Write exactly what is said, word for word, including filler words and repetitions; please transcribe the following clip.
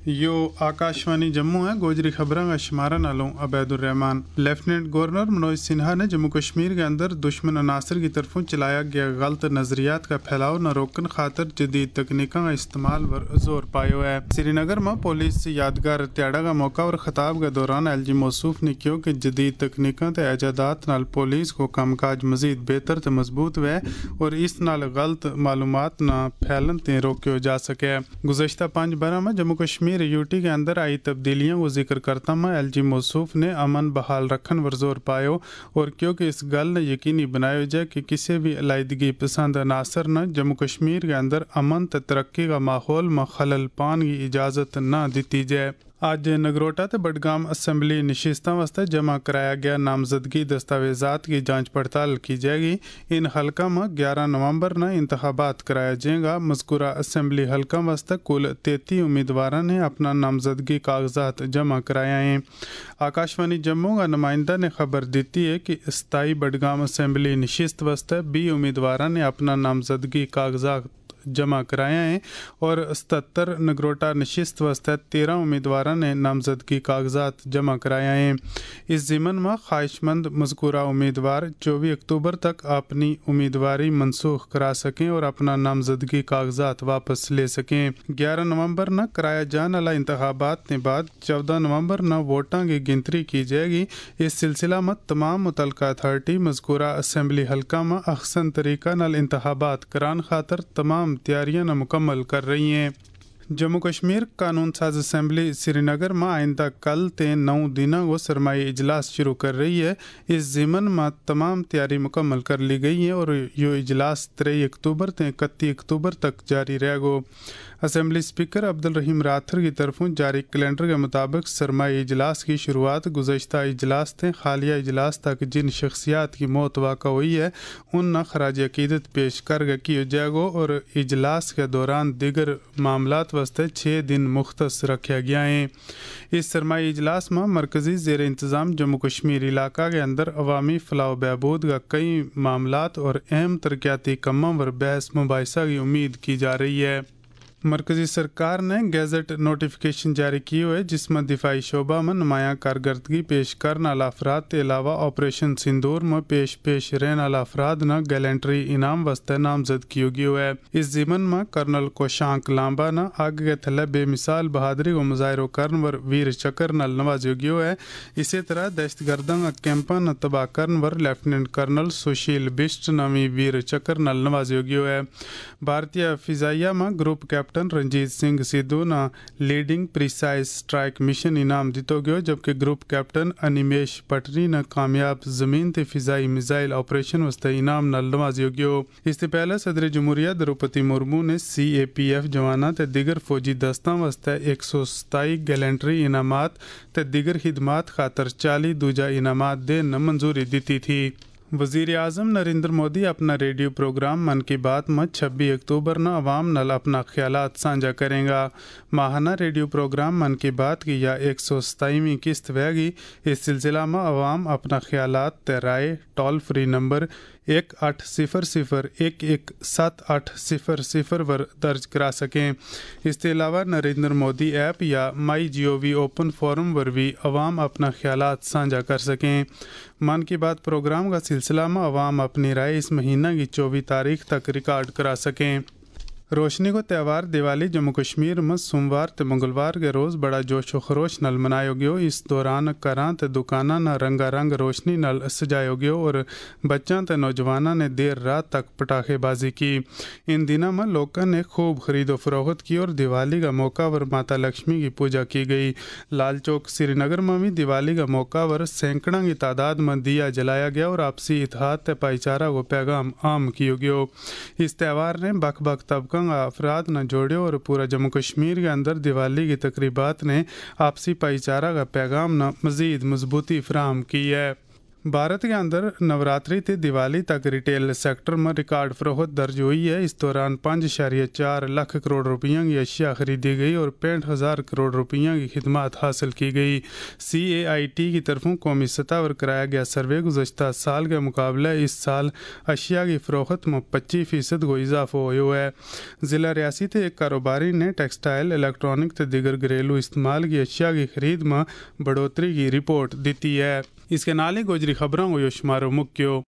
यो आकाशवाणी जम्मू है गोजरी खबरां का शुमारा नालों अबैदुर्रहमान। लेफ्टिनेंट गवर्नर मनोज सिन्हा ने जम्मू कश्मीर के अंदर दुश्मन अनासर की तरफों चलाया गया गलत नजरियात का फैलाव न रोकन खातर जदीद तकनीकों का इस्तेमाल पर जोर पायो है। श्रीनगर में पुलिस यादगार त्याड़ा का मौका और खिताब के दौरान एल जी मौसूफ ने क्यों कि जदीद तकनीकों ते एजादात नाल पुलिस को कामकाज मजीद बेहतर ते मजबूत वे और इस नाल गलत मालूमात न फैलन ते रोक्यो जा सके। गुज़श्ता पाँच बरह में जम्मू कश्मीर यूटी के अंदर आई तब्दीलियों को जिक्र करता मैं एल जी मौसूफ ने अमन बहाल रखन पर जोर पायो और क्योंकि इस गल ने यकीनी बनाया जाए कि किसी भी अलाइदगी पसंद अनासर न जम्मू कश्मीर के अंदर अमन ते तरक्की का माहौल में खलल पान की इजाज़त न दी जाए। आज नगरोटा ते बडगाम असम्बली नशिस्तां वास्ते जमा कराया गया नामजदगी दस्तावेजात की जांच पड़ताल की जाएगी। इन हलका में ग्यारह नवंबर न इंतखाबात कराया जाएगा। मज़कूरा असम्बली हलका वास्ते कुल तैंतीस उम्मीदवारों ने अपना नामजदगी कागजात जमा कराया हैं। आकाशवाणी जम्मू का नुमाइंदा ने खबर दी है कि स्थाई बडगाम असम्बली नशिस्त वास्ते बीस उम्मीदवारों ने अपना नामजदगी कागजात जमा कराया है और सतहत्तर नगरोटा नशिस्त वास्ते तेरह उम्मीदवारों ने नामजदगी कागजात जमा कराया है। इस ज़िमन में ख्वाहिशमंद मज़कूरा उम्मीदवार चौबीस अक्टूबर तक अपनी उम्मीदवारी मनसूख करा सकें और अपना नामजदगी कागजात वापस ले सकें। ग्यारह नवंबर न कराया जाने वाला इंतखाबात के बाद चौदह नवंबर न वोटां की गिनती की जाएगी। इस सिलसिला में तमाम मुतलका अथॉरिटी मज़कूरा असम्बली हलका में अहसन तरीका नाल इंतखाबात करान खातर तमाम तैयारियां मुकम्मल कर रही हैं। जम्मू कश्मीर कानून साज असम्बली श्रीनगर में आइंदा कल ते नौ दिनों को सरमाई इजलास शुरू कर रही है। इस ज़िमन में तमाम तैयारी मुकम्मल कर ली गई है और यो इजलास तेईस अक्टूबर ते इकतीस अक्टूबर तक जारी रहेगा। असम्बली स्पीकर अब्दुल रहीम राथर की तरफों जारी कैलेंडर के मुताबिक सरमाई इजलास की शुरुआत गुज़श्ता इजलास ते हालिया इजलास तक जिन शख्सियात की मौत वाक़ा हुई है उन खराज अकीदत पेश कर किया जाएगा और इजलास के दौरान दिगर मामलात वास्ते छः दिन मुख्तस रखा गया है। इस सरमाई इजलास में मरकज़ी ज़ेर इंतज़ाम जम्मू कश्मीर इलाका के अंदर अवामी फलाह बहबूद का कई मामलात और अहम तरक्याती कम्मों पर बहस मुबाहिसा की उम्मीद की जा रही है। मरकज़ी सरकार ने गैजेट नोटिफिकेशन जारी की हुए जिसमें दिफाई शोबा में नुमायाँ कारकर्दगी पेश करने वाला अफराद के अलावा ऑपरेशन सिंदूर में पेश पेश रहने वाला अफराद न गैलेंट्री इनाम वास्ते नामजद की हुई है। इस ज़िमन में कर्नल कोशांक लांबा न आगे के थले बेमिसाल बहादरी को मुजाहिरो करन वर वीर चक्र नल नवाजी है। इसी तरह दहशतगर्दों का कैंपा न तबाह करन वर लेफ्टिनेंट कर्नल सुशील बिस्ट नवी वीर चक्र नल नवाजी है। भारतीय फिजाइया में ग्रुप कैप्टन रंजीत सिंह सिद्धू न लीडिंग प्रिसाइज स्ट्राइक मिशन इनाम दितो गयो जबकि ग्रुप कैप्टन अनिमेश पटरी न कामयाब जमीन ते फिजाई मिसाइल ऑपरेशन वास्ते इनाम नल नवाजी गयो। इससे पहले सदर जमहूरिया द्रौपदी मुर्मू ने सी ए पी एफ जवाना ते दिगर फौजी दस्तां वास्ते एक सौ सताई गैलेंट्री इनामात ते दिगर खिदमात खातर चालीस दूजा इनामात देने मंजूरी दी थी। वज़ीर आज़म नरेंद्र मोदी अपना रेडियो प्रोग्राम मन की बात में छब्बीस अक्टूबर न अवाम नल अपना ख्यालात साझा करेंगा। माहाना रेडियो प्रोग्राम मन की बात की या एक सौ सताईवीं किस्त वेगी। इस सिलसिला में अवाम अपना ख्यालात ते राय टोल फ्री नंबर एक आठ सिफर सिफर एक एक सात आठ सिफर सिफर पर दर्ज करा सकें। इसके अलावा नरेंद्र मोदी ऐप या my G O V open forum पर भी अवाम अपना ख्यालात साझा कर सकें। मन की बात प्रोग्राम का सिलसिला में अवाम अपनी राय इस महीना की चौबीस तारीख तक रिकॉर्ड करा सकें। रोशनी को त्यौहार दिवाली जम्मू कश्मीर में सोमवार ते मंगलवार के रोज़ बड़ा जोश व खरोश नल मनायो गयो। इस दौरान घरां ते दुकानां न रंगा रंग रोशनी नल सजायो गयो और बच्चों ते नौजवानों ने देर रात तक पटाखेबाजी की। इन दिनों में लोगों ने खूब खरीदो फरोख्त की और दिवाली का मौका पर माता लक्ष्मी की पूजा की गई। लाल चौक श्रीनगर में भी दिवाली का मौका पर सैकड़ों की तादाद में दिया जलाया गया और आपसी इत्तेहाद ते भाईचारा को पैगाम आम किया गयो। इस त्यौहार ने बख बख तबका अफराद न जोड़े और पूरा जम्मू कश्मीर के अंदर दिवाली की तकरीबात ने आपसी भाईचारा का पैगाम न मज़ीद मजबूती फराहम की है। بھارت کے اندر نوراتری تے دیوالی تک ریٹیل سیکٹر میں ریکارڈ فروخت درج ہوئی ہے۔ اس دوران پانچ اشاریہ چار لاکھ کروڑ روپیوں کی اشیاء خریدی گئی اور پینٹ ہزار کروڑ روپیوں کی خدمات حاصل کی گئی۔ سی اے آئی ٹی کی طرفوں قومی سطح پر کرایا گیا سروے گزشتہ سال کے مقابلے اس سال اشیاء کی فروخت میں پچیس فیصد کو اضافہ ہوا ہے۔ ضلع ریاسی تے ایک کاروباری نے ٹیکسٹائل، الیکٹرانک تے دیگر گھریلو استعمال کی اشیاء کی خرید میں بڑھوتری کی رپورٹ دیتی ہے۔ اس کے نال ہی گوجری خبروں کو یو شمارو مکیو